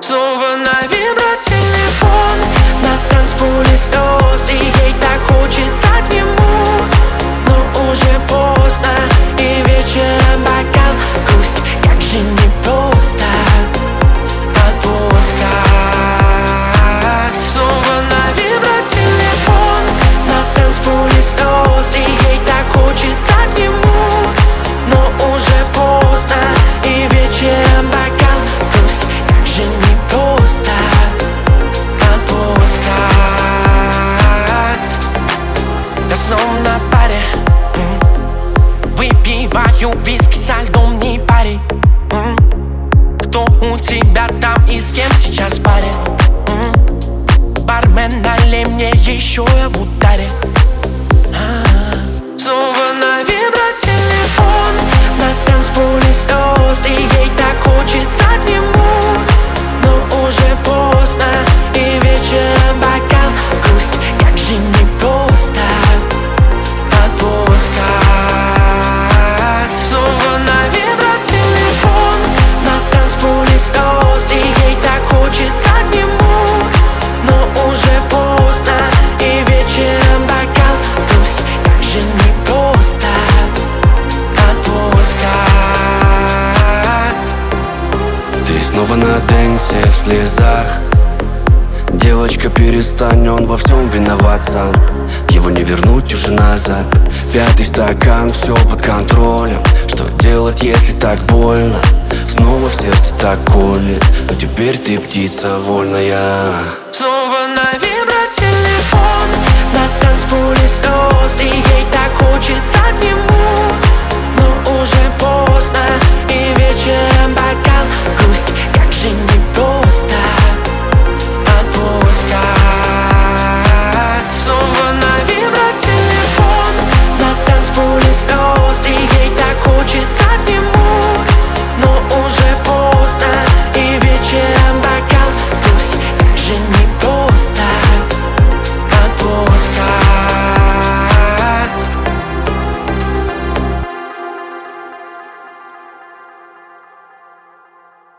Снова на вибротелефон, на танцполе слез, и ей так хочется к нему. Но уже поздно, и вечером бокал грусть. Как же непросто отпускать. Снова на вибротелефон, на танцполе слез, и ей так хочется к нему. Но уже поздно, и вечером бокал грусть. Как же непросто отпускать. Я снова на паре, выпиваю виски со льдом, не парень. Кто у тебя там и с кем сейчас в паре? Бармен, налей мне еще, я в ударе. Снова на вибротелефон, на танцполе слез, и ей так хочется к нему. Но уже поздно, и вечером бокал грусть. Как же непросто отпускать. Снова на вибротелефон, на танцполе слез, и ей так хочется к нему. Но уже поздно, и вечером бокал грусть. Как же непросто отпускать. Ты снова на дэнсе в слезах. Девочка, перестань, он во всем виноват сам. Его не вернуть уже назад. Пятый стакан, все под контролем. Что делать, если так больно? Снова в сердце так колет. Но теперь ты птица вольная. Снова на вибротелефон, на танцполе слез, и ей так хочется к нему.